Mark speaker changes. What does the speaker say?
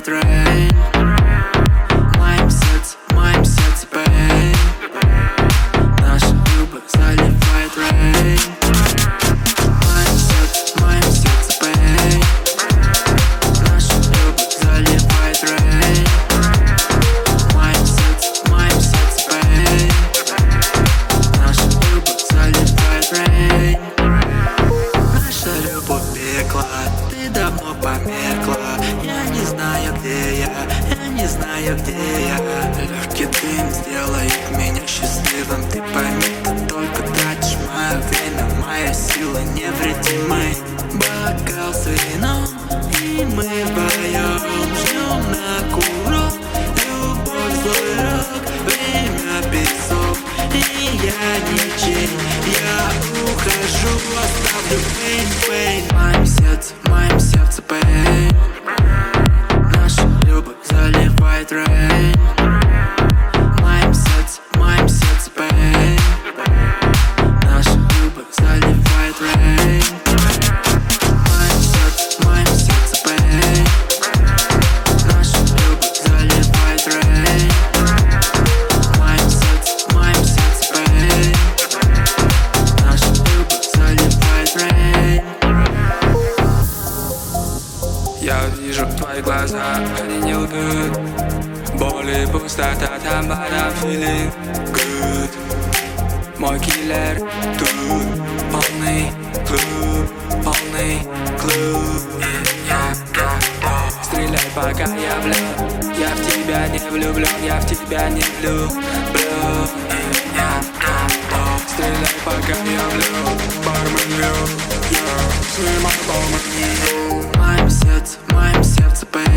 Speaker 1: заливает рейн. В моем сердце пейн. Наша любовь заливает рейн. В моем сердце пейн. Наша любовь заливает рейн. В моем сердце пейн. Наша любовь заливает рейн. Наша любовь пекла, ты давно померкла. Я не знаю, где я не знаю, где я. Легкий дым сделает меня счастливым. Ты пойми, ты только тратишь мое время. Моя сила невредимы. Бокал с вином, и мы вдвоем ждем на курок. Любовь, злой рок, время песок. И я ничей, я ухожу, оставлю пейн. В моем сердце пейн. Наша любовь заливает рейн. В моем сердце пейн. Наша любовь заливает рейн. В моем сердце пейн. Наша любовь заливает рейн. В моем сердце пейн. Наша любовь заливает рейн.
Speaker 2: Я вижу твои глаза, они не лгут. Боль и пустота там, but I'm feeling good. Мой киллер тут, полный клуб. И я готов. Стреляй, пока я влюблен. Я в тебя не влюблен, я в тебя не влюблен. И я готов. Стреляй, пока я влюблен. Бармен, я снимай бармен.
Speaker 1: В моем сердце пейн.